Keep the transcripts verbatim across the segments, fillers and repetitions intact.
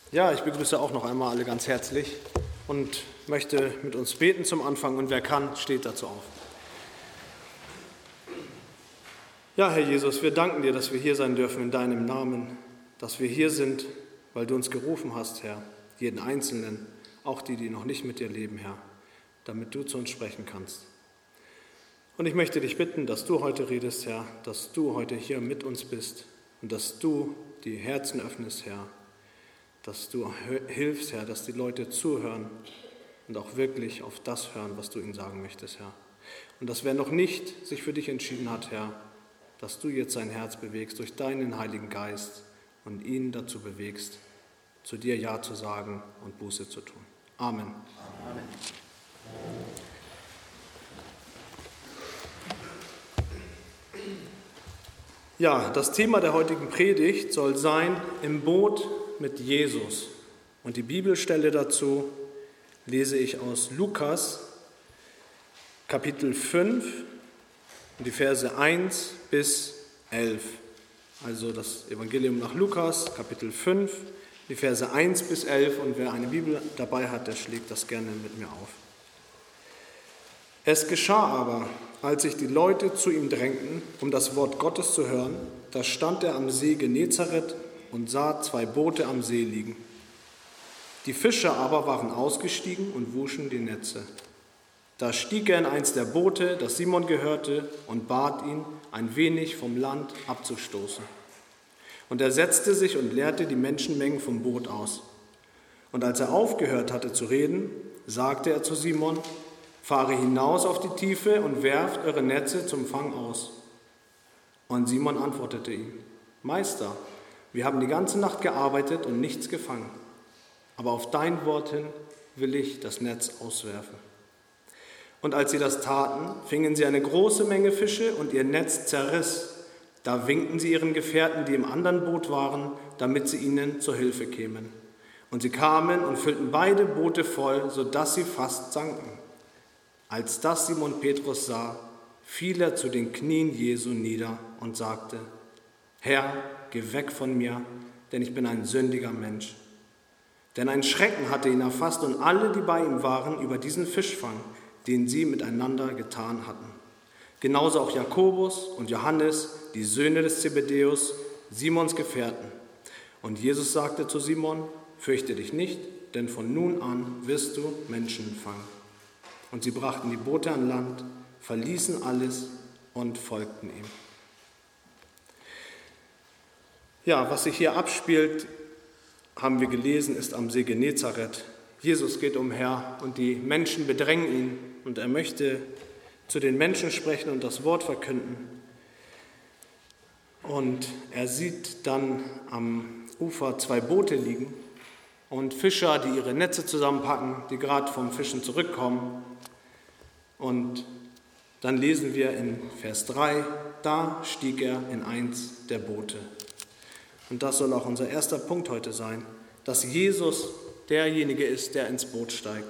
Ja, ich begrüße auch noch einmal alle ganz herzlich und möchte mit uns beten zum Anfang und wer kann, steht dazu auf. Ja, Herr Jesus, wir danken dir, dass wir hier sein dürfen in deinem Namen, dass wir hier sind, weil du uns gerufen hast, Herr, jeden Einzelnen, auch die, die noch nicht mit dir leben, Herr, damit du zu uns sprechen kannst. Und ich möchte dich bitten, dass du heute redest, Herr, dass du heute hier mit uns bist und dass du die Herzen öffnest, Herr, dass du hilfst, Herr, dass die Leute zuhören und auch wirklich auf das hören, was du ihnen sagen möchtest, Herr. Und dass wer noch nicht sich für dich entschieden hat, Herr, dass du jetzt sein Herz bewegst durch deinen Heiligen Geist und ihn dazu bewegst, zu dir Ja zu sagen und Buße zu tun. Amen. Amen. Ja, das Thema der heutigen Predigt soll sein, im Boot mit Jesus. Und die Bibelstelle dazu lese ich aus Lukas, Kapitel fünf, die Verse eins bis elf. Also das Evangelium nach Lukas, Kapitel fünf, die Verse eins bis elf. Und wer eine Bibel dabei hat, der schlägt das gerne mit mir auf. Es geschah aber, als sich die Leute zu ihm drängten, um das Wort Gottes zu hören, da stand er am See Genezareth und sah zwei Boote am See liegen. Die Fischer aber waren ausgestiegen und wuschen die Netze. Da stieg er in eins der Boote, das Simon gehörte, und bat ihn, ein wenig vom Land abzustoßen. Und er setzte sich und leerte die Menschenmengen vom Boot aus. Und als er aufgehört hatte zu reden, sagte er zu Simon: Fahre hinaus auf die Tiefe und werft eure Netze zum Fang aus. Und Simon antwortete ihm: Meister, wir haben die ganze Nacht gearbeitet und nichts gefangen. Aber auf dein Wort hin will ich das Netz auswerfen. Und als sie das taten, fingen sie eine große Menge Fische und ihr Netz zerriss. Da winkten sie ihren Gefährten, die im anderen Boot waren, damit sie ihnen zur Hilfe kämen. Und sie kamen und füllten beide Boote voll, sodass sie fast sanken. Als das Simon Petrus sah, fiel er zu den Knien Jesu nieder und sagte: Herr, geh weg von mir, denn ich bin ein sündiger Mensch. Denn ein Schrecken hatte ihn erfasst und alle, die bei ihm waren, über diesen Fischfang, den sie miteinander getan hatten. Genauso auch Jakobus und Johannes, die Söhne des Zebedäus, Simons Gefährten. Und Jesus sagte zu Simon: Fürchte dich nicht, denn von nun an wirst du Menschen fangen. Und sie brachten die Boote an Land, verließen alles und folgten ihm. Ja, was sich hier abspielt, haben wir gelesen, ist am See Genezareth. Jesus geht umher und die Menschen bedrängen ihn und er möchte zu den Menschen sprechen und das Wort verkünden. Und er sieht dann am Ufer zwei Boote liegen und Fischer, die ihre Netze zusammenpacken, die gerade vom Fischen zurückkommen. Und dann lesen wir in Vers drei, da stieg er in eins der Boote. Und das soll auch unser erster Punkt heute sein, dass Jesus derjenige ist, der ins Boot steigt.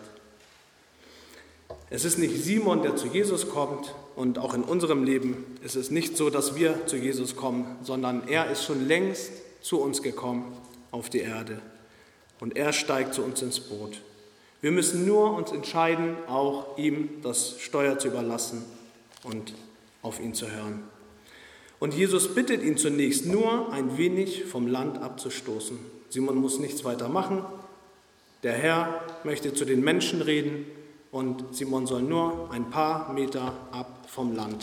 Es ist nicht Simon, der zu Jesus kommt, und auch in unserem Leben ist es nicht so, dass wir zu Jesus kommen, sondern er ist schon längst zu uns gekommen auf die Erde und er steigt zu uns ins Boot. Wir müssen nur uns entscheiden, auch ihm das Steuer zu überlassen und auf ihn zu hören. Und Jesus bittet ihn zunächst nur, ein wenig vom Land abzustoßen. Simon muss nichts weiter machen. Der Herr möchte zu den Menschen reden und Simon soll nur ein paar Meter ab vom Land.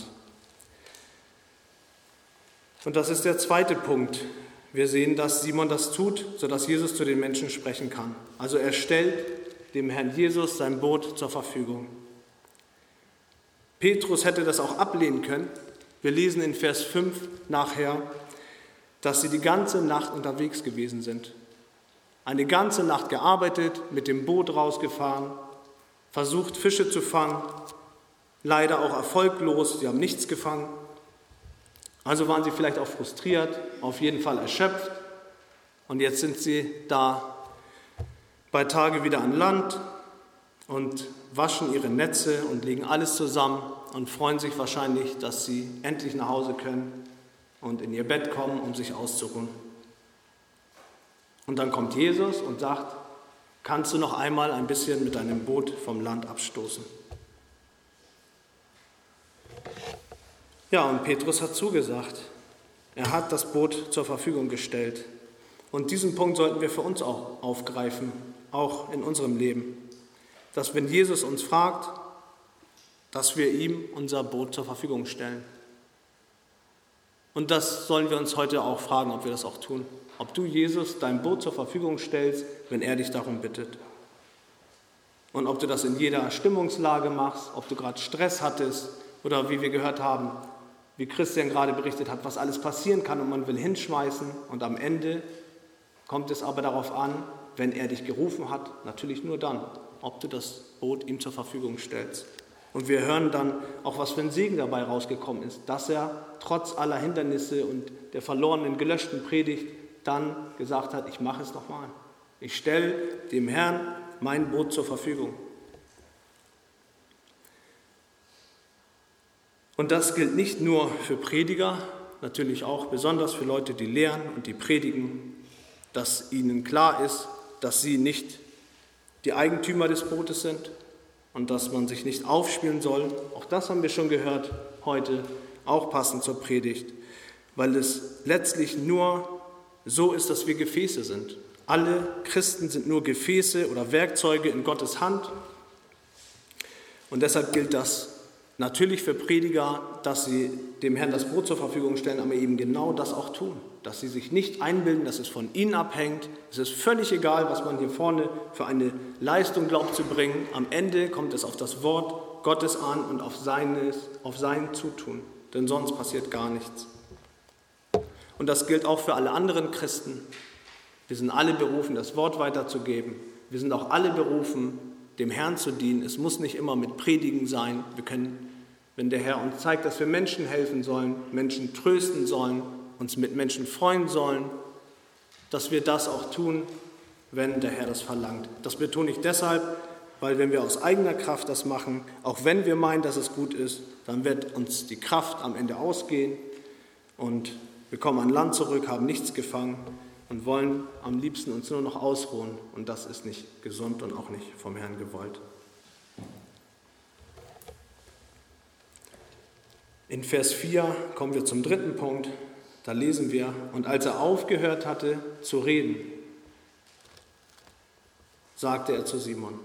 Und das ist der zweite Punkt. Wir sehen, dass Simon das tut, sodass Jesus zu den Menschen sprechen kann. Also er stellt dem Herrn Jesus sein Boot zur Verfügung. Petrus hätte das auch ablehnen können. Wir lesen in Vers fünf nachher, dass sie die ganze Nacht unterwegs gewesen sind. Eine ganze Nacht gearbeitet, mit dem Boot rausgefahren, versucht Fische zu fangen, leider auch erfolglos, sie haben nichts gefangen. Also waren sie vielleicht auch frustriert, auf jeden Fall erschöpft. Und jetzt sind sie da bei Tage wieder an Land und waschen ihre Netze und legen alles zusammen und freuen sich wahrscheinlich, dass sie endlich nach Hause können und in ihr Bett kommen, um sich auszuruhen. Und dann kommt Jesus und sagt, kannst du noch einmal ein bisschen mit deinem Boot vom Land abstoßen? Ja, und Petrus hat zugesagt. Er hat das Boot zur Verfügung gestellt. Und diesen Punkt sollten wir für uns auch aufgreifen, auch in unserem Leben. Dass wenn Jesus uns fragt, dass wir ihm unser Boot zur Verfügung stellen. Und das sollen wir uns heute auch fragen, ob wir das auch tun. Ob du Jesus dein Boot zur Verfügung stellst, wenn er dich darum bittet. Und ob du das in jeder Stimmungslage machst, ob du gerade Stress hattest oder wie wir gehört haben, wie Christian gerade berichtet hat, was alles passieren kann und man will hinschmeißen und am Ende kommt es aber darauf an, wenn er dich gerufen hat, natürlich nur dann, ob du das Boot ihm zur Verfügung stellst. Und wir hören dann auch, was für ein Segen dabei rausgekommen ist, dass er trotz aller Hindernisse und der verlorenen, gelöschten Predigt dann gesagt hat, ich mache es nochmal. Ich stelle dem Herrn mein Boot zur Verfügung. Und das gilt nicht nur für Prediger, natürlich auch besonders für Leute, die lehren und die predigen, dass ihnen klar ist, dass sie nicht die Eigentümer des Bootes sind und dass man sich nicht aufspielen soll. Auch das haben wir schon gehört heute, auch passend zur Predigt, weil es letztlich nur so ist, dass wir Gefäße sind. Alle Christen sind nur Gefäße oder Werkzeuge in Gottes Hand. Und deshalb gilt das natürlich für Prediger, dass sie dem Herrn das Brot zur Verfügung stellen, aber eben genau das auch tun. Dass sie sich nicht einbilden, dass es von ihnen abhängt. Es ist völlig egal, was man hier vorne für eine Leistung glaubt zu bringen. Am Ende kommt es auf das Wort Gottes an und auf, seines, auf sein Zutun. Denn sonst passiert gar nichts. Und das gilt auch für alle anderen Christen. Wir sind alle berufen, das Wort weiterzugeben. Wir sind auch alle berufen, dem Herrn zu dienen. Es muss nicht immer mit Predigen sein. Wir können, wenn der Herr uns zeigt, dass wir Menschen helfen sollen, Menschen trösten sollen, uns mit Menschen freuen sollen, dass wir das auch tun, wenn der Herr das verlangt. Das betone ich deshalb, weil wenn wir aus eigener Kraft das machen, auch wenn wir meinen, dass es gut ist, dann wird uns die Kraft am Ende ausgehen und wir kommen an Land zurück, haben nichts gefangen und wollen am liebsten uns nur noch ausruhen. Und das ist nicht gesund und auch nicht vom Herrn gewollt. In Vers vier kommen wir zum dritten Punkt. Da lesen wir, und als er aufgehört hatte zu reden, sagte er zu Simon.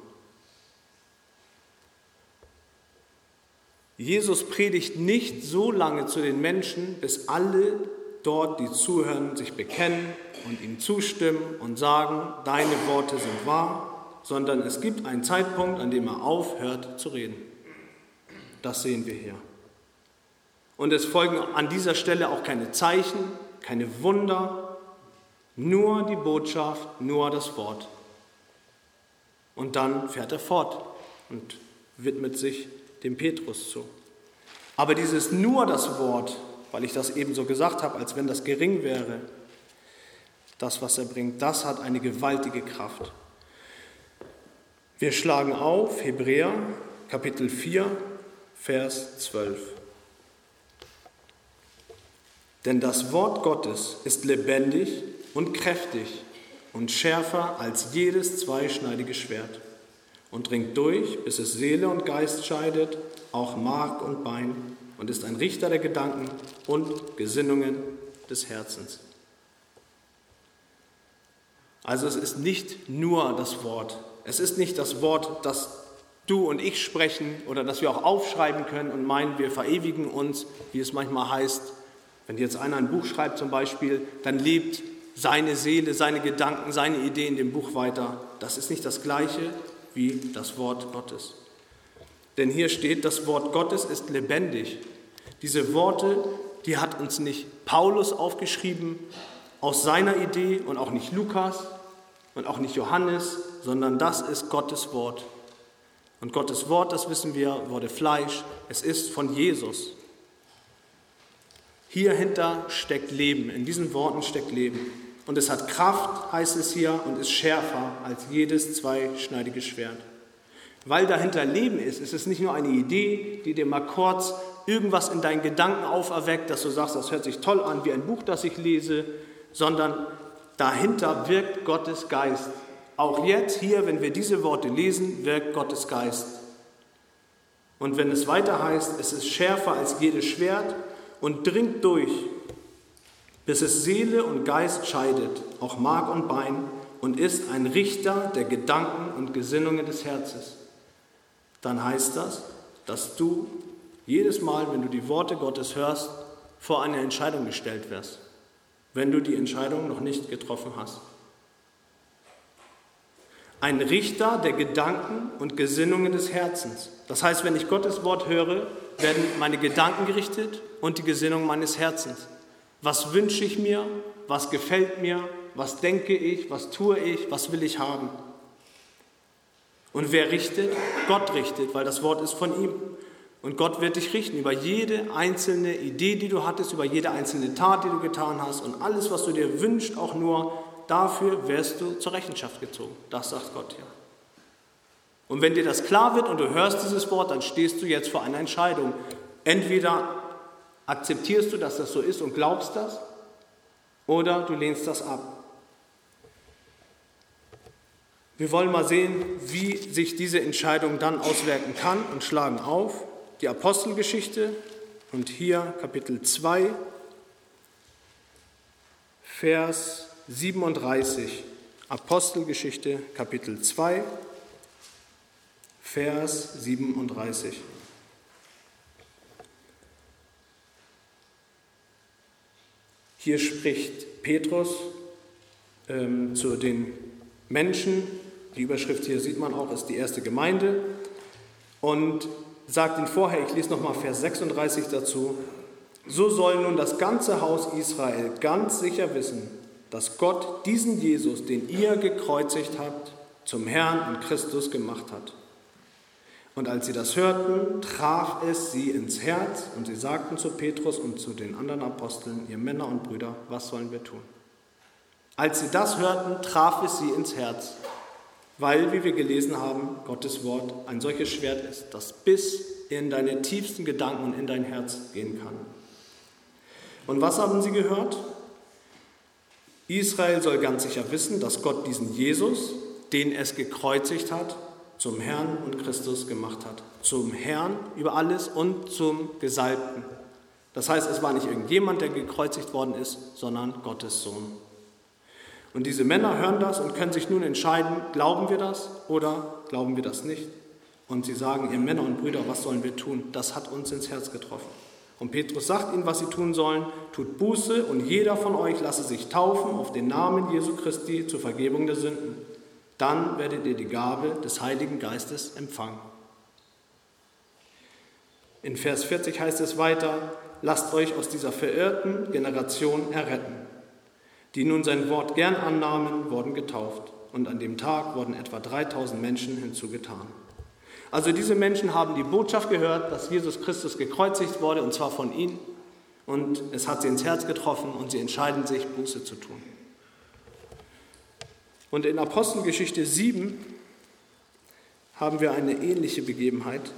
Jesus predigt nicht so lange zu den Menschen, bis alle dort, die zuhören, sich bekennen und ihm zustimmen und sagen, deine Worte sind wahr, sondern es gibt einen Zeitpunkt, an dem er aufhört zu reden. Das sehen wir hier. Und es folgen an dieser Stelle auch keine Zeichen, keine Wunder, nur die Botschaft, nur das Wort. Und dann fährt er fort und widmet sich dem Petrus zu. Aber dieses nur das Wort, weil ich das eben so gesagt habe, als wenn das gering wäre, das, was er bringt, das hat eine gewaltige Kraft. Wir schlagen auf Hebräer Kapitel vier, Vers zwölf. Denn das Wort Gottes ist lebendig und kräftig und schärfer als jedes zweischneidige Schwert und dringt durch, bis es Seele und Geist scheidet, auch Mark und Bein, und ist ein Richter der Gedanken und Gesinnungen des Herzens. Also es ist nicht nur das Wort. Es ist nicht das Wort, das du und ich sprechen oder das wir auch aufschreiben können und meinen, wir verewigen uns, wie es manchmal heißt. Wenn jetzt einer ein Buch schreibt zum Beispiel, dann lebt seine Seele, seine Gedanken, seine Ideen in dem Buch weiter. Das ist nicht das Gleiche wie das Wort Gottes. Denn hier steht, das Wort Gottes ist lebendig. Diese Worte, die hat uns nicht Paulus aufgeschrieben aus seiner Idee und auch nicht Lukas und auch nicht Johannes, sondern das ist Gottes Wort. Und Gottes Wort, das wissen wir, wurde Fleisch. Es ist von Jesus. Hierhinter steckt Leben, in diesen Worten steckt Leben. Und es hat Kraft, heißt es hier, und ist schärfer als jedes zweischneidige Schwert. Weil dahinter Leben ist, ist es nicht nur eine Idee, die dir mal kurz irgendwas in deinen Gedanken auferweckt, dass du sagst, das hört sich toll an, wie ein Buch, das ich lese, sondern dahinter wirkt Gottes Geist. Auch jetzt hier, wenn wir diese Worte lesen, wirkt Gottes Geist. Und wenn es weiter heißt, es ist schärfer als jedes Schwert und dringt durch, bis es Seele und Geist scheidet, auch Mark und Bein, und ist ein Richter der Gedanken und Gesinnungen des Herzens. Dann heißt das, dass du jedes Mal, wenn du die Worte Gottes hörst, vor eine Entscheidung gestellt wirst, wenn du die Entscheidung noch nicht getroffen hast. Ein Richter der Gedanken und Gesinnungen des Herzens. Das heißt, wenn ich Gottes Wort höre, werden meine Gedanken gerichtet und die Gesinnung meines Herzens. Was wünsche ich mir? Was gefällt mir? Was denke ich? Was tue ich? Was will ich haben? Und wer richtet? Gott richtet, weil das Wort ist von ihm. Und Gott wird dich richten über jede einzelne Idee, die du hattest, über jede einzelne Tat, die du getan hast und alles, was du dir wünschst, auch nur dafür wirst du zur Rechenschaft gezogen. Das sagt Gott hier. Und wenn dir das klar wird und du hörst dieses Wort, dann stehst du jetzt vor einer Entscheidung. Entweder akzeptierst du, dass das so ist und glaubst das, oder du lehnst das ab. Wir wollen mal sehen, wie sich diese Entscheidung dann auswirken kann und schlagen auf die Apostelgeschichte und hier Kapitel zwei, Vers siebenunddreißig. Apostelgeschichte, Kapitel zwei, Vers siebenunddreißig. Hier spricht Petrus ähm, zu den Menschen, die Überschrift hier sieht man auch, ist die erste Gemeinde, und sagt ihnen vorher, ich lese nochmal Vers sechsunddreißig dazu, so soll nun das ganze Haus Israel ganz sicher wissen, dass Gott diesen Jesus, den ihr gekreuzigt habt, zum Herrn und Christus gemacht hat. Und als sie das hörten, traf es sie ins Herz und sie sagten zu Petrus und zu den anderen Aposteln, ihr Männer und Brüder, was sollen wir tun? Als sie das hörten, traf es sie ins Herz, weil, wie wir gelesen haben, Gottes Wort ein solches Schwert ist, das bis in deine tiefsten Gedanken und in dein Herz gehen kann. Und was haben sie gehört? Israel soll ganz sicher wissen, dass Gott diesen Jesus, den es gekreuzigt hat, zum Herrn und Christus gemacht hat. Zum Herrn über alles und zum Gesalbten. Das heißt, es war nicht irgendjemand, der gekreuzigt worden ist, sondern Gottes Sohn. Und diese Männer hören das und können sich nun entscheiden, glauben wir das oder glauben wir das nicht? Und sie sagen, ihr Männer und Brüder, was sollen wir tun? Das hat uns ins Herz getroffen. Und Petrus sagt ihnen, was sie tun sollen, tut Buße und jeder von euch lasse sich taufen auf den Namen Jesu Christi zur Vergebung der Sünden. Dann werdet ihr die Gabe des Heiligen Geistes empfangen. In Vers vierzig heißt es weiter, lasst euch aus dieser verirrten Generation erretten. Die nun sein Wort gern annahmen, wurden getauft. Und an dem Tag wurden etwa dreitausend Menschen hinzugetan. Also diese Menschen haben die Botschaft gehört, dass Jesus Christus gekreuzigt wurde, und zwar von ihnen. Und es hat sie ins Herz getroffen und sie entscheiden sich, Buße zu tun. Und in Apostelgeschichte sieben haben wir eine ähnliche Begebenheit.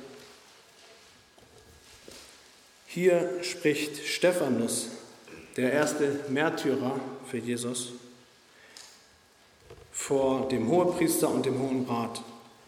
Hier spricht Stephanus, der erste Märtyrer für Jesus, vor dem Hohepriester und dem Hohen Rat.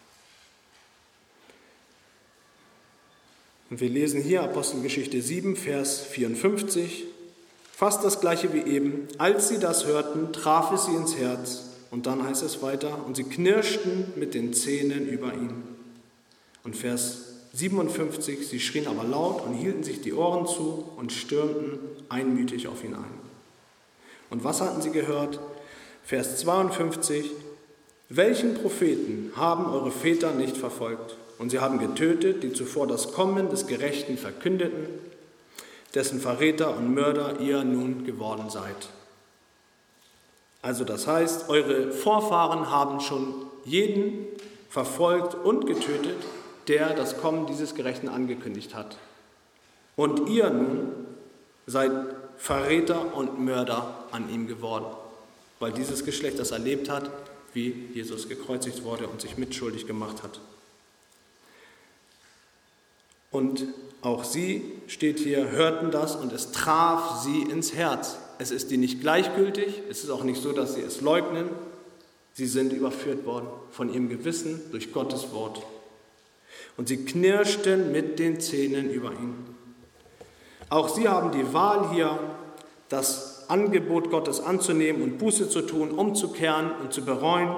Und wir lesen hier Apostelgeschichte sieben, Vers vierundfünfzig, fast das gleiche wie eben. Als sie das hörten, traf es sie ins Herz. Und dann heißt es weiter, und sie knirschten mit den Zähnen über ihn. Und Vers siebenundfünfzig, sie schrien aber laut und hielten sich die Ohren zu und stürmten einmütig auf ihn ein. Und was hatten sie gehört? Vers zweiundfünfzig, welchen Propheten haben eure Väter nicht verfolgt? Und sie haben getötet, die zuvor das Kommen des Gerechten verkündeten, dessen Verräter und Mörder ihr nun geworden seid. Also das heißt, eure Vorfahren haben schon jeden verfolgt und getötet, der das Kommen dieses Gerechten angekündigt hat. Und ihr nun seid Verräter und Mörder an ihm geworden, weil dieses Geschlecht das erlebt hat, wie Jesus gekreuzigt wurde und sich mitschuldig gemacht hat. Und auch sie, steht hier, hörten das und es traf sie ins Herz. es ist ihnen nicht gleichgültig, es ist auch nicht so, dass sie es leugnen. Sie sind überführt worden von ihrem Gewissen durch Gottes Wort. Und sie knirschten mit den Zähnen über ihn. Auch sie haben die Wahl hier, das Angebot Gottes anzunehmen und Buße zu tun, umzukehren und zu bereuen.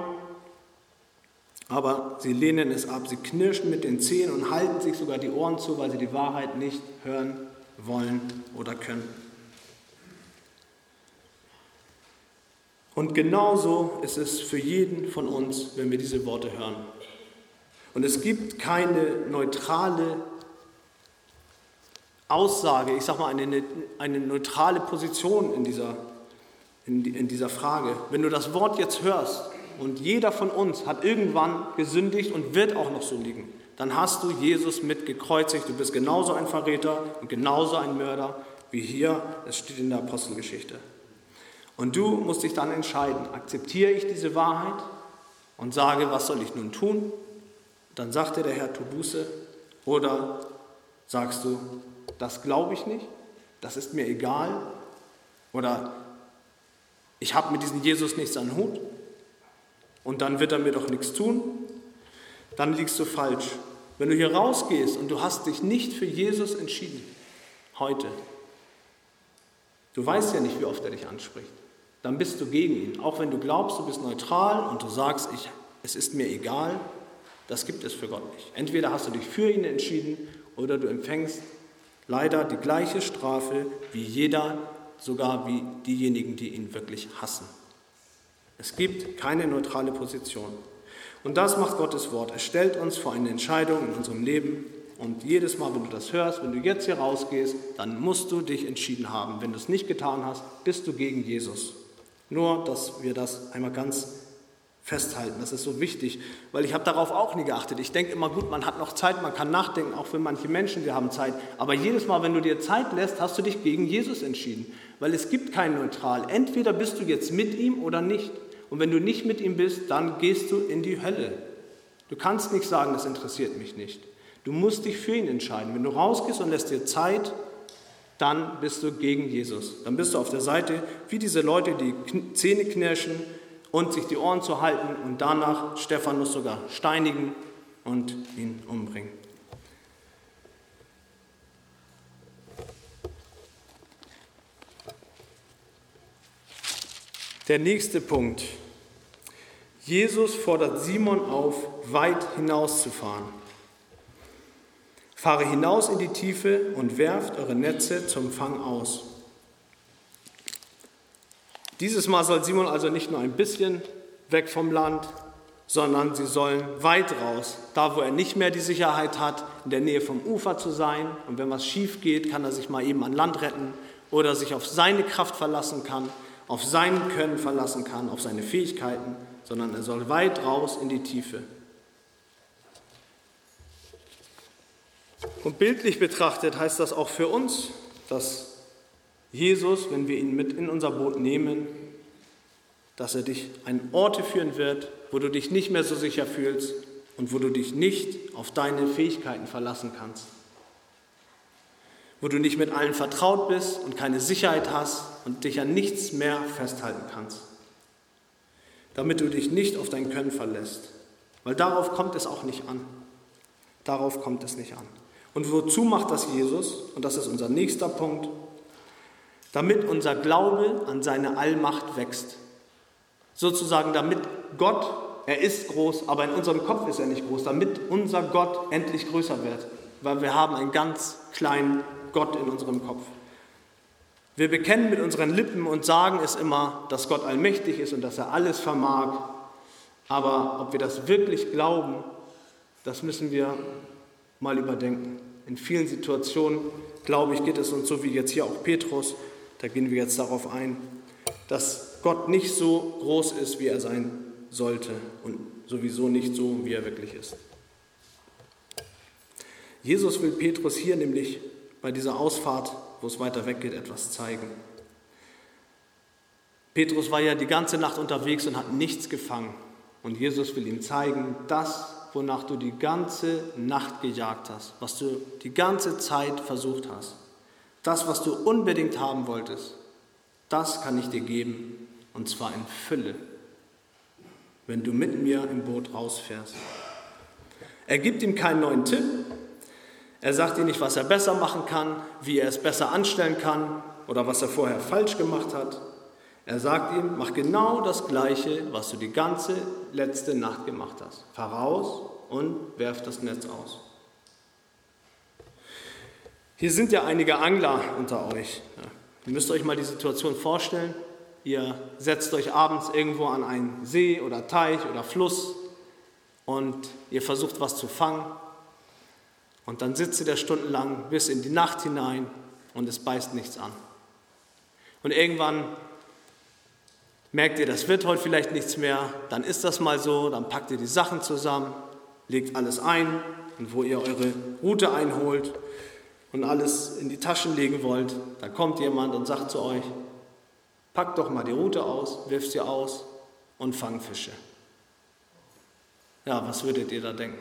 Aber sie lehnen es ab, sie knirschen mit den Zähnen und halten sich sogar die Ohren zu, weil sie die Wahrheit nicht hören wollen oder können. Und genauso ist es für jeden von uns, wenn wir diese Worte hören. Und es gibt keine neutrale Aussage, ich sage mal eine, eine neutrale Position in dieser, in, in dieser Frage. Wenn du das Wort jetzt hörst und jeder von uns hat irgendwann gesündigt und wird auch noch sündigen, dann hast du Jesus mit gekreuzigt. Du bist genauso ein Verräter und genauso ein Mörder wie hier, es steht in der Apostelgeschichte. Und du musst dich dann entscheiden, akzeptiere ich diese Wahrheit und sage, was soll ich nun tun? Dann sagt dir der Herr, tu Buße. Oder sagst du, das glaube ich nicht, das ist mir egal. Oder ich habe mit diesem Jesus nichts an den Hut und dann wird er mir doch nichts tun. Dann liegst du falsch. Wenn du hier rausgehst und du hast dich nicht für Jesus entschieden, heute, du weißt ja nicht, wie oft er dich anspricht, dann bist du gegen ihn. Auch wenn du glaubst, du bist neutral und du sagst, ich, es ist mir egal, das gibt es für Gott nicht. Entweder hast du dich für ihn entschieden oder du empfängst leider die gleiche Strafe wie jeder, sogar wie diejenigen, die ihn wirklich hassen. Es gibt keine neutrale Position. Und das macht Gottes Wort. Es stellt uns vor eine Entscheidung in unserem Leben. Und jedes Mal, wenn du das hörst, wenn du jetzt hier rausgehst, dann musst du dich entschieden haben. Wenn du es nicht getan hast, bist du gegen Jesus. Nur, dass wir das einmal ganz festhalten. Das ist so wichtig, weil ich habe darauf auch nie geachtet. Ich denke immer, gut, man hat noch Zeit, man kann nachdenken, auch für manche Menschen, wir haben Zeit. Aber jedes Mal, wenn du dir Zeit lässt, hast du dich gegen Jesus entschieden. Weil es gibt kein Neutral. Entweder bist du jetzt mit ihm oder nicht. Und wenn du nicht mit ihm bist, dann gehst du in die Hölle. Du kannst nicht sagen, das interessiert mich nicht. Du musst dich für ihn entscheiden. Wenn du rausgehst und lässt dir Zeit, dann bist du gegen Jesus. Dann bist du auf der Seite wie diese Leute, die Zähne knirschen und sich die Ohren zu halten und danach Stephanus sogar steinigen und ihn umbringen. Der nächste Punkt. Jesus fordert Simon auf, weit hinauszufahren. Fahre hinaus in die Tiefe und werft eure Netze zum Fang aus. Dieses Mal soll Simon also nicht nur ein bisschen weg vom Land, sondern sie sollen weit raus, da wo er nicht mehr die Sicherheit hat, in der Nähe vom Ufer zu sein. Und wenn was schief geht, kann er sich mal eben an Land retten oder sich auf seine Kraft verlassen kann, auf sein Können verlassen kann, auf seine Fähigkeiten, sondern er soll weit raus in die Tiefe. Und bildlich betrachtet heißt das auch für uns, dass Jesus, wenn wir ihn mit in unser Boot nehmen, dass er dich an Orte führen wird, wo du dich nicht mehr so sicher fühlst und wo du dich nicht auf deine Fähigkeiten verlassen kannst. Wo du nicht mit allen vertraut bist und keine Sicherheit hast und dich an nichts mehr festhalten kannst. Damit du dich nicht auf dein Können verlässt. Weil darauf kommt es auch nicht an. Darauf kommt es nicht an. Und wozu macht das Jesus? Und das ist unser nächster Punkt. Damit unser Glaube an seine Allmacht wächst. Sozusagen damit Gott, er ist groß, aber in unserem Kopf ist er nicht groß. Damit unser Gott endlich größer wird. Weil wir haben einen ganz kleinen Gott in unserem Kopf. Wir bekennen mit unseren Lippen und sagen es immer, dass Gott allmächtig ist und dass er alles vermag. Aber ob wir das wirklich glauben, das müssen wir mal überdenken. In vielen Situationen, glaube ich, geht es uns so wie jetzt hier auch Petrus, da gehen wir jetzt darauf ein, dass Gott nicht so groß ist, wie er sein sollte und sowieso nicht so, wie er wirklich ist. Jesus will Petrus hier nämlich bei dieser Ausfahrt, wo es weiter weg geht, etwas zeigen. Petrus war ja die ganze Nacht unterwegs und hat nichts gefangen. Und Jesus will ihm zeigen, das, wonach du die ganze Nacht gejagt hast, was du die ganze Zeit versucht hast, das, was du unbedingt haben wolltest, Das kann ich dir geben, und zwar in Fülle, wenn du mit mir im Boot rausfährst. Er gibt ihm keinen neuen Tipp. Er sagt ihm nicht, was er besser machen kann, wie er es besser anstellen kann oder was er vorher falsch gemacht hat. Er sagt ihm, mach genau das Gleiche, was du die ganze letzte Nacht gemacht hast. Fahr raus und werf das Netz aus. Hier sind ja einige Angler unter euch. Ihr müsst euch mal die Situation vorstellen. Ihr setzt euch abends irgendwo an einen See oder Teich oder Fluss und ihr versucht, was zu fangen. Und dann sitzt ihr da stundenlang bis in die Nacht hinein und es beißt nichts an. Und irgendwann merkt ihr, das wird heute vielleicht nichts mehr, dann ist das mal so, dann packt ihr die Sachen zusammen, legt alles ein und wo ihr eure Rute einholt und alles in die Taschen legen wollt, da kommt jemand und sagt zu euch, packt doch mal die Rute aus, wirft sie aus und fangt Fische. Ja, was würdet ihr da denken?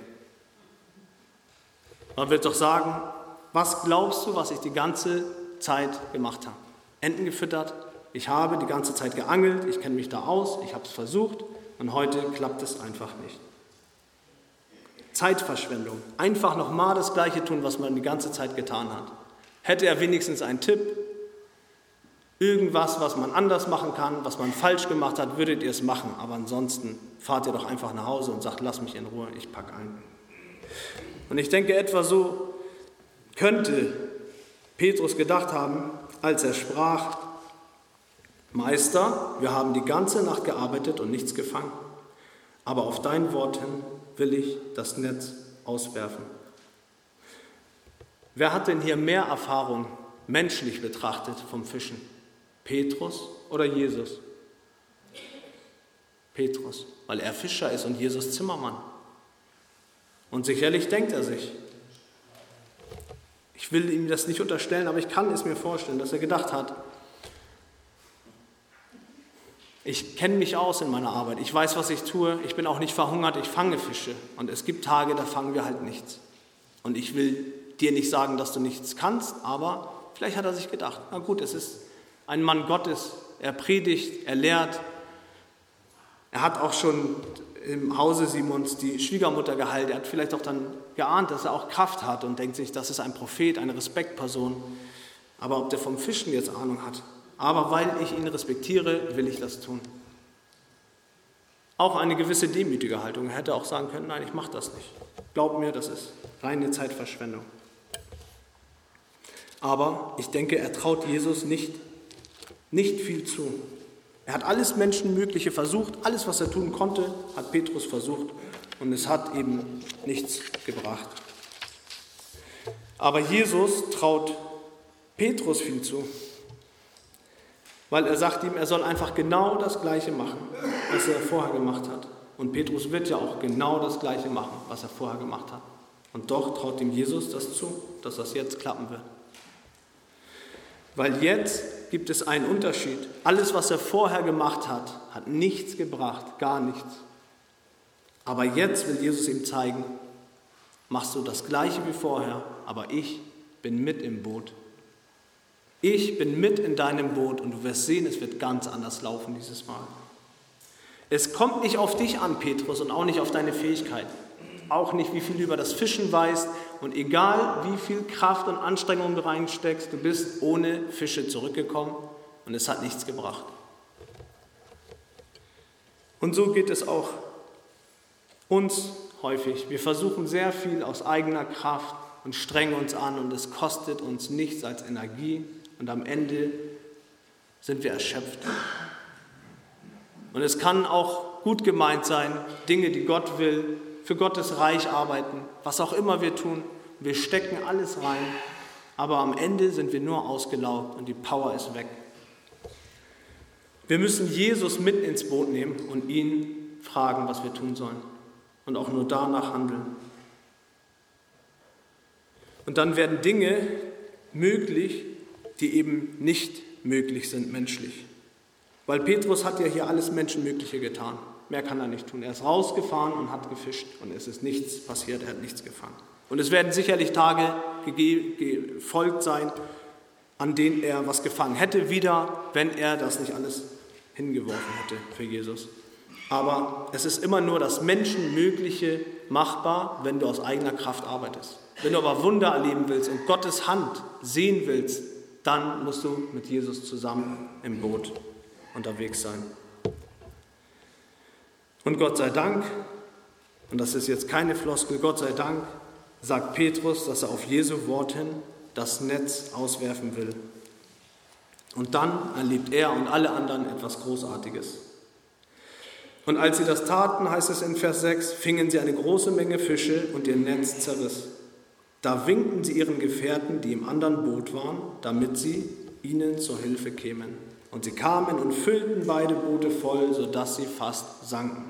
Man wird doch sagen, was glaubst du, was ich die ganze Zeit gemacht habe? Enten gefüttert, ich habe die ganze Zeit geangelt, ich kenne mich da aus, ich habe es versucht und heute klappt es einfach nicht. Zeitverschwendung, einfach nochmal das Gleiche tun, was man die ganze Zeit getan hat. Hätte er wenigstens einen Tipp, irgendwas, was man anders machen kann, was man falsch gemacht hat, würdet ihr es machen, aber ansonsten fahrt ihr doch einfach nach Hause und sagt, lass mich in Ruhe, ich packe ein. Und ich denke, etwa so könnte Petrus gedacht haben, als er sprach, Meister, wir haben die ganze Nacht gearbeitet und nichts gefangen, aber auf dein Wort hin will ich das Netz auswerfen. Wer hat denn hier mehr Erfahrung, menschlich betrachtet, vom Fischen? Petrus oder Jesus? Petrus, weil er Fischer ist und Jesus Zimmermann. Und sicherlich denkt er sich, ich will ihm das nicht unterstellen, aber ich kann es mir vorstellen, dass er gedacht hat, ich kenne mich aus in meiner Arbeit, ich weiß, was ich tue, ich bin auch nicht verhungert, ich fange Fische. Und es gibt Tage, da fangen wir halt nichts. Und ich will dir nicht sagen, dass du nichts kannst, aber vielleicht hat er sich gedacht, na gut, es ist ein Mann Gottes, er predigt, er lehrt, er hat auch schon im Hause Simons die Schwiegermutter geheilt, er hat vielleicht auch dann geahnt, dass er auch Kraft hat und denkt sich, das ist ein Prophet, eine Respektperson, aber ob der vom Fischen jetzt Ahnung hat, aber weil ich ihn respektiere, will ich das tun. Auch eine gewisse demütige Haltung, er hätte auch sagen können, nein, ich mache das nicht, glaub mir, das ist reine Zeitverschwendung. Aber ich denke, er traut Jesus nicht, nicht viel zu. Er hat alles Menschenmögliche versucht, alles, was er tun konnte, hat Petrus versucht und es hat eben nichts gebracht. Aber Jesus traut Petrus viel zu, weil er sagt ihm, er soll einfach genau das Gleiche machen, was er vorher gemacht hat. Und Petrus wird ja auch genau das Gleiche machen, was er vorher gemacht hat. Und doch traut ihm Jesus das zu, dass das jetzt klappen wird. Weil jetzt gibt es einen Unterschied. Alles, was er vorher gemacht hat, hat nichts gebracht, gar nichts. Aber jetzt will Jesus ihm zeigen, machst du das Gleiche wie vorher, aber ich bin mit im Boot. Ich bin mit in deinem Boot und du wirst sehen, es wird ganz anders laufen dieses Mal. Es kommt nicht auf dich an, Petrus, und auch nicht auf deine Fähigkeiten. Auch nicht, wie viel du über das Fischen weißt. Und egal, wie viel Kraft und Anstrengung du reinsteckst, du bist ohne Fische zurückgekommen und es hat nichts gebracht. Und so geht es auch uns häufig. Wir versuchen sehr viel aus eigener Kraft und strengen uns an und es kostet uns nichts als Energie und am Ende sind wir erschöpft. Und es kann auch gut gemeint sein, Dinge, die Gott will, für Gottes Reich arbeiten, was auch immer wir tun. Wir stecken alles rein, aber am Ende sind wir nur ausgelaugt und die Power ist weg. Wir müssen Jesus mit ins Boot nehmen und ihn fragen, was wir tun sollen und auch nur danach handeln. Und dann werden Dinge möglich, die eben nicht möglich sind menschlich. Weil Petrus hat ja hier alles Menschenmögliche getan. Mehr kann er nicht tun. Er ist rausgefahren und hat gefischt und es ist nichts passiert, er hat nichts gefangen. Und es werden sicherlich Tage gefolgt sein, an den er was gefangen hätte wieder, wenn er das nicht alles hingeworfen hätte für Jesus. Aber es ist immer nur das Menschenmögliche machbar, wenn du aus eigener Kraft arbeitest. Wenn du aber Wunder erleben willst und Gottes Hand sehen willst, dann musst du mit Jesus zusammen im Boot unterwegs sein. Und Gott sei Dank, und das ist jetzt keine Floskel, Gott sei Dank sagt Petrus, dass er auf Jesu Wort hin das Netz auswerfen will. Und dann erlebt er und alle anderen etwas Großartiges. Und als sie das taten, heißt es in Vers sechs, fingen sie eine große Menge Fische und ihr Netz zerriss. Da winkten sie ihren Gefährten, die im anderen Boot waren, damit sie ihnen zur Hilfe kämen. Und sie kamen und füllten beide Boote voll, sodass sie fast sanken.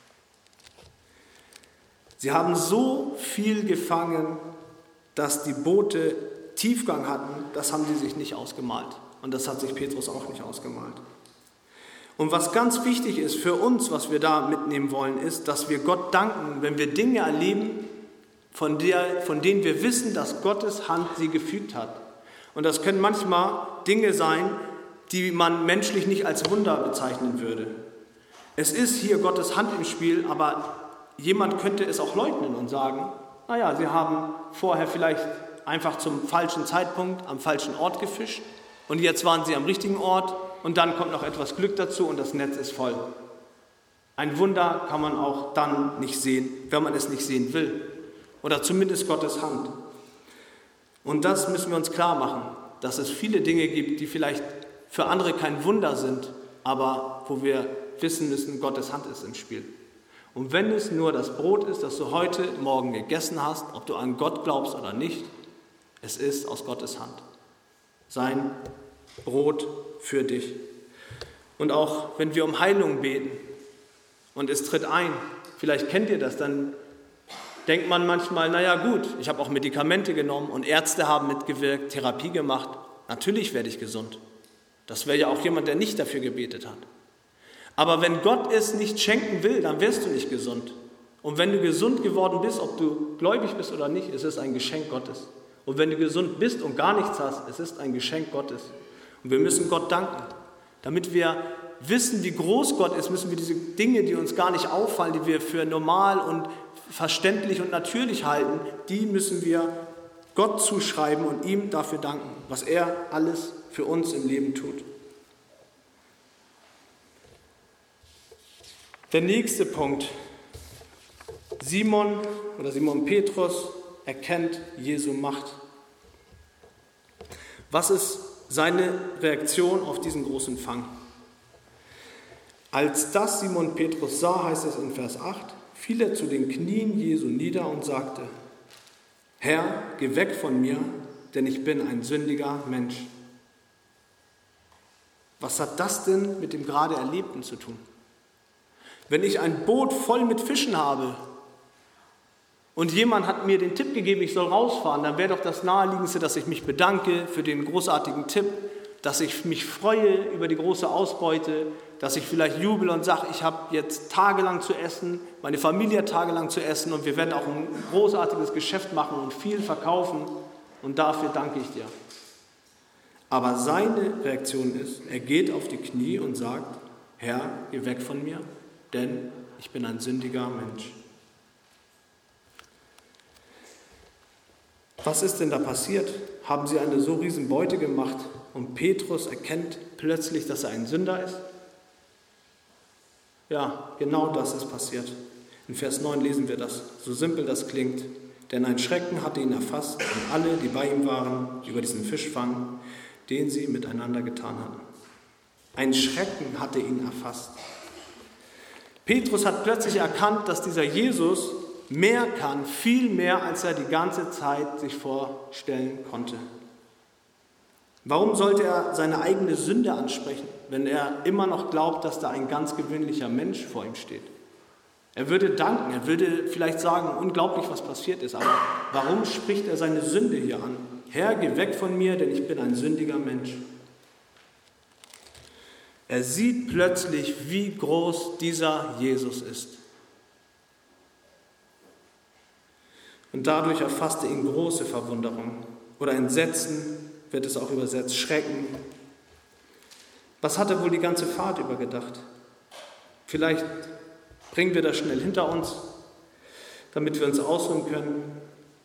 Sie haben so viel gefangen, dass die Boote Tiefgang hatten, das haben sie sich nicht ausgemalt. Und das hat sich Petrus auch nicht ausgemalt. Und was ganz wichtig ist für uns, was wir da mitnehmen wollen, ist, dass wir Gott danken, wenn wir Dinge erleben, von, der, von denen wir wissen, dass Gottes Hand sie gefügt hat. Und das können manchmal Dinge sein, die man menschlich nicht als Wunder bezeichnen würde. Es ist hier Gottes Hand im Spiel, aber jemand könnte es auch leugnen und sagen, naja, sie haben vorher vielleicht einfach zum falschen Zeitpunkt am falschen Ort gefischt und jetzt waren sie am richtigen Ort und dann kommt noch etwas Glück dazu und das Netz ist voll. Ein Wunder kann man auch dann nicht sehen, wenn man es nicht sehen will. Oder zumindest Gottes Hand. Und das müssen wir uns klar machen, dass es viele Dinge gibt, die vielleicht für andere kein Wunder sind, aber wo wir wissen müssen, Gottes Hand ist im Spiel. Und wenn es nur das Brot ist, das du heute Morgen gegessen hast, ob du an Gott glaubst oder nicht, es ist aus Gottes Hand. Sein Brot für dich. Und auch wenn wir um Heilung beten und es tritt ein, vielleicht kennt ihr das, dann denkt man manchmal, naja gut, ich habe auch Medikamente genommen und Ärzte haben mitgewirkt, Therapie gemacht, natürlich werde ich gesund. Das wäre ja auch jemand, der nicht dafür gebetet hat. Aber wenn Gott es nicht schenken will, dann wirst du nicht gesund. Und wenn du gesund geworden bist, ob du gläubig bist oder nicht, es ist ein Geschenk Gottes. Und wenn du gesund bist und gar nichts hast, es ist ein Geschenk Gottes. Und wir müssen Gott danken. Damit wir wissen, wie groß Gott ist, müssen wir diese Dinge, die uns gar nicht auffallen, die wir für normal und verständlich und natürlich halten, die müssen wir Gott zuschreiben und ihm dafür danken, was er alles für uns im Leben tut. Der nächste Punkt. Simon oder Simon Petrus erkennt Jesu Macht. Was ist seine Reaktion auf diesen großen Fang? Als das Simon Petrus sah, heißt es in Vers acht, fiel er zu den Knien Jesu nieder und sagte, Herr, geh weg von mir, denn ich bin ein sündiger Mensch. Was hat das denn mit dem gerade Erlebten zu tun? Wenn ich ein Boot voll mit Fischen habe und jemand hat mir den Tipp gegeben, ich soll rausfahren, dann wäre doch das Naheliegendste, dass ich mich bedanke für den großartigen Tipp, dass ich mich freue über die große Ausbeute, dass ich vielleicht jubel und sage, ich habe jetzt tagelang zu essen, meine Familie hat tagelang zu essen und wir werden auch ein großartiges Geschäft machen und viel verkaufen und dafür danke ich dir. Aber seine Reaktion ist, er geht auf die Knie und sagt, Herr, geh weg von mir, denn ich bin ein sündiger Mensch. Was ist denn da passiert? Haben sie eine so riesen Beute gemacht und Petrus erkennt plötzlich, dass er ein Sünder ist? Ja, genau das ist passiert. In Vers neun lesen wir das, so simpel das klingt. Denn ein Schrecken hatte ihn erfasst und alle, die bei ihm waren, über diesen Fischfang, den sie miteinander getan hatten. Ein Schrecken hatte ihn erfasst. Petrus hat plötzlich erkannt, dass dieser Jesus mehr kann, viel mehr, als er die ganze Zeit sich vorstellen konnte. Warum sollte er seine eigene Sünde ansprechen, wenn er immer noch glaubt, dass da ein ganz gewöhnlicher Mensch vor ihm steht? Er würde danken, er würde vielleicht sagen, unglaublich, was passiert ist, aber warum spricht er seine Sünde hier an? Herr, geh weg von mir, denn ich bin ein sündiger Mensch. Er sieht plötzlich, wie groß dieser Jesus ist. Und dadurch erfasste ihn große Verwunderung oder Entsetzen wird es auch übersetzt, Schrecken. Was hat er wohl die ganze Fahrt über gedacht? Vielleicht bringen wir das schnell hinter uns, damit wir uns ausruhen können.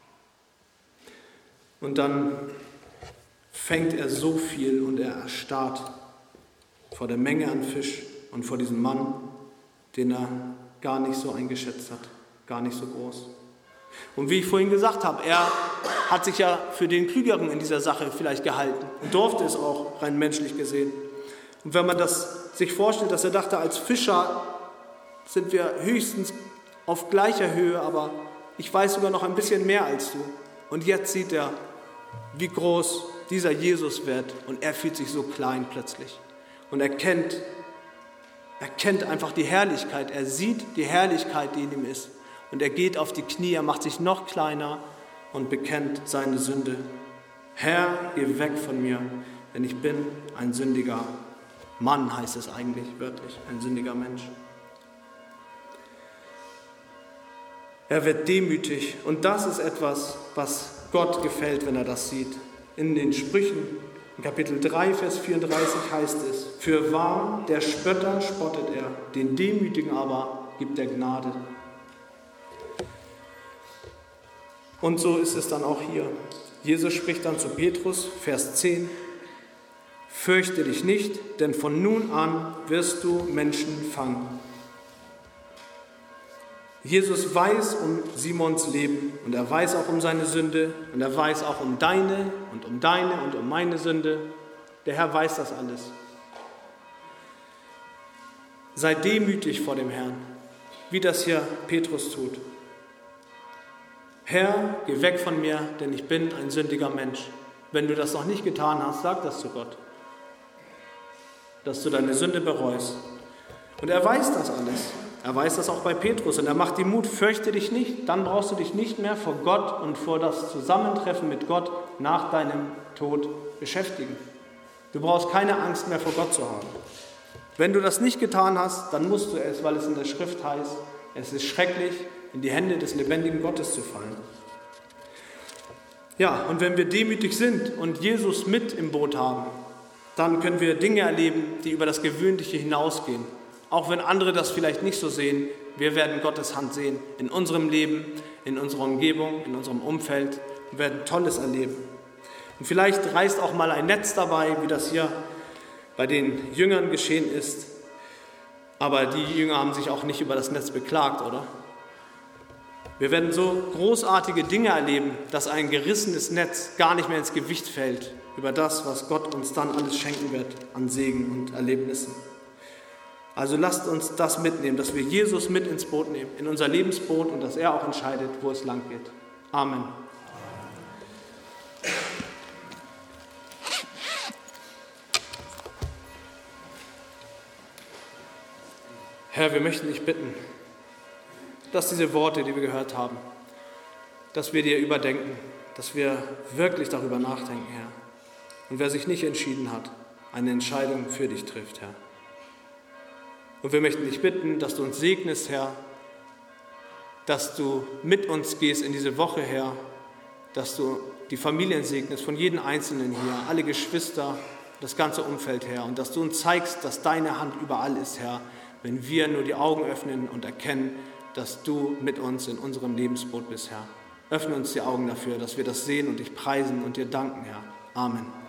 Und dann fängt er so viel und er erstarrt vor der Menge an Fisch und vor diesem Mann, den er gar nicht so eingeschätzt hat, gar nicht so groß. Und wie ich vorhin gesagt habe, er hat sich ja für den Klügeren in dieser Sache vielleicht gehalten und durfte es auch rein menschlich gesehen. Und wenn man das sich vorstellt, dass er dachte, als Fischer sind wir höchstens auf gleicher Höhe, aber ich weiß sogar noch ein bisschen mehr als du. Und jetzt sieht er, wie groß dieser Jesus wird und er fühlt sich so klein plötzlich. Und er kennt, er kennt einfach die Herrlichkeit, er sieht die Herrlichkeit, die in ihm ist. Und er geht auf die Knie, er macht sich noch kleiner und bekennt seine Sünde. Herr, geh weg von mir, denn ich bin ein sündiger Mann, heißt es eigentlich wörtlich, ein sündiger Mensch. Er wird demütig und das ist etwas, was Gott gefällt, wenn er das sieht. In den Sprüchen, in Kapitel drei, Vers vierunddreißig heißt es, für wahr, der Spötter spottet er, den Demütigen aber gibt er Gnade. Und so ist es dann auch hier. Jesus spricht dann zu Petrus, Vers zehn, fürchte dich nicht, denn von nun an wirst du Menschen fangen. Jesus weiß um Simons Leben und er weiß auch um seine Sünde und er weiß auch um deine und um deine und um meine Sünde. Der Herr weiß das alles. Sei demütig vor dem Herrn, wie das hier Petrus tut. Herr, geh weg von mir, denn ich bin ein sündiger Mensch. Wenn du das noch nicht getan hast, sag das zu Gott, dass du deine Sünde bereust. Und er weiß das alles. Er weiß das auch bei Petrus und er macht ihm Mut, fürchte dich nicht, dann brauchst du dich nicht mehr vor Gott und vor das Zusammentreffen mit Gott nach deinem Tod beschäftigen. Du brauchst keine Angst mehr vor Gott zu haben. Wenn du das nicht getan hast, dann musst du es, weil es in der Schrift heißt, es ist schrecklich, in die Hände des lebendigen Gottes zu fallen. Ja, und wenn wir demütig sind und Jesus mit im Boot haben, dann können wir Dinge erleben, die über das Gewöhnliche hinausgehen. Auch wenn andere das vielleicht nicht so sehen, wir werden Gottes Hand sehen in unserem Leben, in unserer Umgebung, in unserem Umfeld und werden Tolles erleben. Und vielleicht reißt auch mal ein Netz dabei, wie das hier bei den Jüngern geschehen ist. Aber die Jünger haben sich auch nicht über das Netz beklagt, oder? Wir werden so großartige Dinge erleben, dass ein gerissenes Netz gar nicht mehr ins Gewicht fällt über das, was Gott uns dann alles schenken wird an Segen und Erlebnissen. Also lasst uns das mitnehmen, dass wir Jesus mit ins Boot nehmen, in unser Lebensboot und dass er auch entscheidet, wo es lang geht. Amen. Herr, wir möchten dich bitten, dass diese Worte, die wir gehört haben, dass wir dir überdenken, dass wir wirklich darüber nachdenken, Herr. Und wer sich nicht entschieden hat, eine Entscheidung für dich trifft, Herr. Und wir möchten dich bitten, dass du uns segnest, Herr, dass du mit uns gehst in diese Woche, Herr, dass du die Familien segnest, von jedem Einzelnen hier, alle Geschwister, das ganze Umfeld, Herr, und dass du uns zeigst, dass deine Hand überall ist, Herr, wenn wir nur die Augen öffnen und erkennen, dass du mit uns in unserem Lebensboot bist, Herr. Öffne uns die Augen dafür, dass wir das sehen und dich preisen und dir danken, Herr. Amen.